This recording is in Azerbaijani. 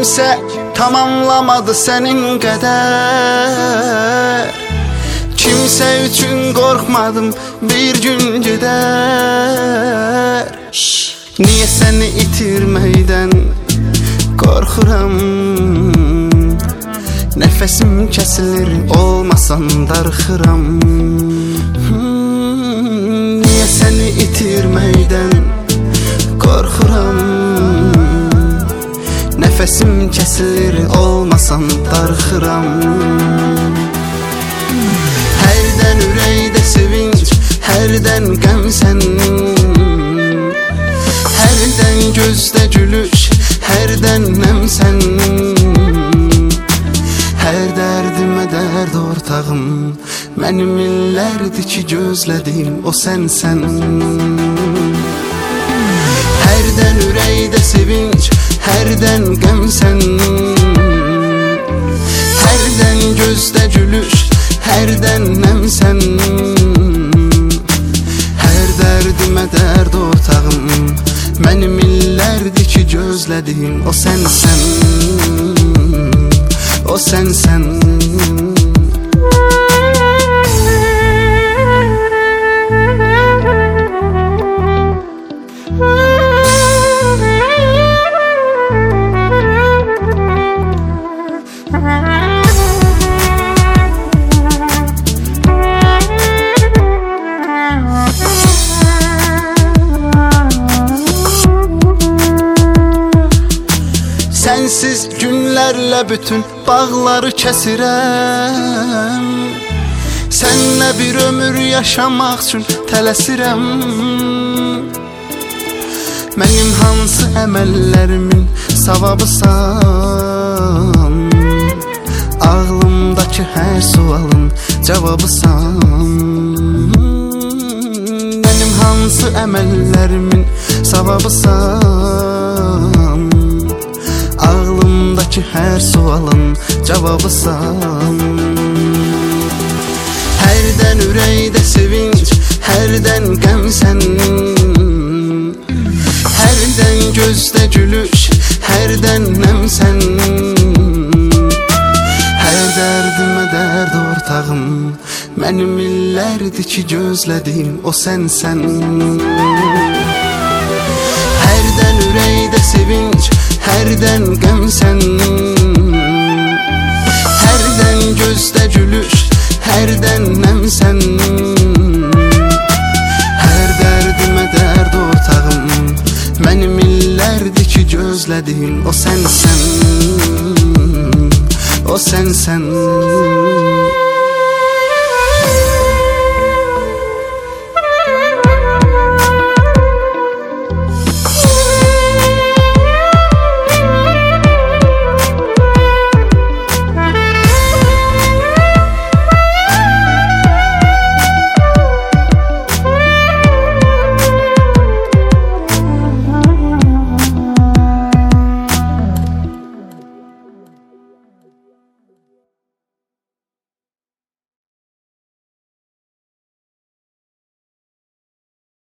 kimsə tamamlamadı sənin qədər. Kimsə üçün qorxmadım, bir gün gedər. Niyə səni itirməkdən qorxuram? Nəfəsim kəsilir, olmasan darxıram. Niyə səni itirməkdən qorxuram? Nəfəsim kəsilir, olmasan darxıram. Hərdən ürəkdə sevinç, hərdən qəmsən. Hərdən gözdə gülüş, hərdən nəmsən. Hər dərdimə dərd ortağım, mənim illərdir ki gözlədim, o sənsən. Hərdən ürəkdə sevinç, hərdən qəmsən. Hərdən gözdə gülüş, hərdən nəmsən. Hər dərdimə dərd ortağım, mənim illərdir ki gözlədim, o sənsən. O sənsən. Sənsiz günlərlə bütün bağları kəsirəm. Sənlə bir ömür yaşamaq üçün tələsirəm. Mənim hansı əməllərimin savabısan? Ağlımdakı hər sualın cavabısan. Mənim hansı əməllərimin savabısan? Ağlımdakı hər sualın cavabısan. Hərdən ürəkdə sevinç, hərdən qəmsən. Hərdən gözdə gülüş, hərdən nəmsən. Hər dərdimə dərd ortağım, mənim illərdir ki gözlədim, o sənsən. Hərdən ürəkdə sevinç, hərdən qəmsən. Hərdən gözdə gülüş, hərdən nəmsən. Hər dərdimə dərd ortağım, mənim illərdir ki gözlədim, o sənsən. O sənsən.